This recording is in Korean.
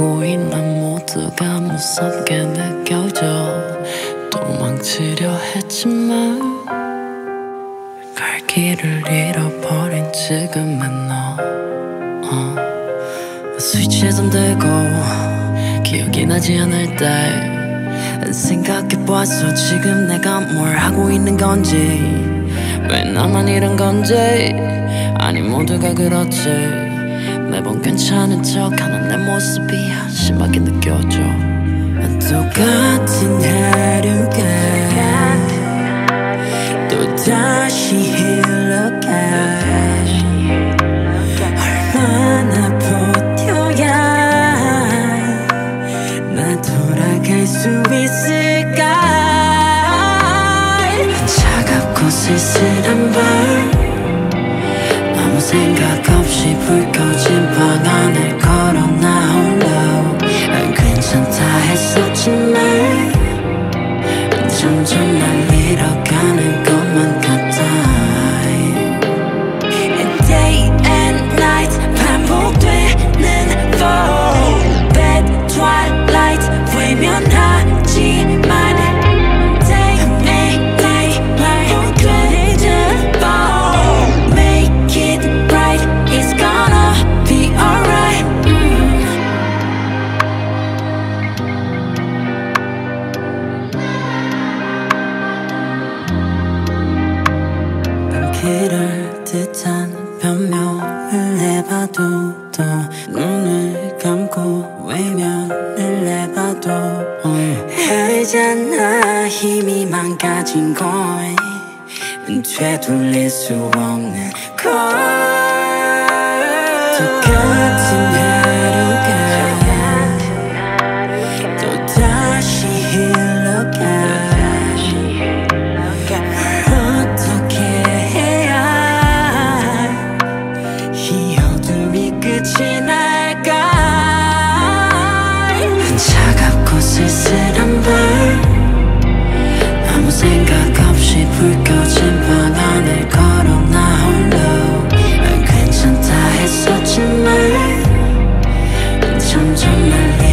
걷고 있는 모두가 무섭게 느껴져. 도망치려 했지만 갈 길을 잃어버린 지금의 너. 스위치에 잠들고 기억이 나지 않을 때 생각해봤어. 지금 내가 뭘 하고 있는 건지, 왜 나만 이런 건지. 아니 모두가 그렇지. 매번 괜찮은 척하는 내 모습이 한심하게 느껴져. 똑같은 하루가 또다시 흘러가. 얼마나 버텨야 나 돌아갈 수 있을까. 차갑고 쓸쓸한 밤, 아무 생각 없이 불 꺼진 방 안을 걸어 나 홀로. 괜찮다 했었지만 점점 날 잃어가는 것만 같아. Day and night 반복되는 fall, bad twilight 외면하지만 Day and night 반복되는 fall, make it right, it's gonna be alright. 그럴 듯한 변명을 해봐도 또 눈을 감고 외면을 해봐도 알잖아. 힘이 망가진 걸 되돌릴 수 없는 걸. 똑같은 하루가 또다시 흘러가. 끝이 날까. 차갑고 쓸쓸한 밤, 아무 생각 없이 불 꺼진 방 안을 걸어 나 홀로. 괜찮다 했었지만 점점 날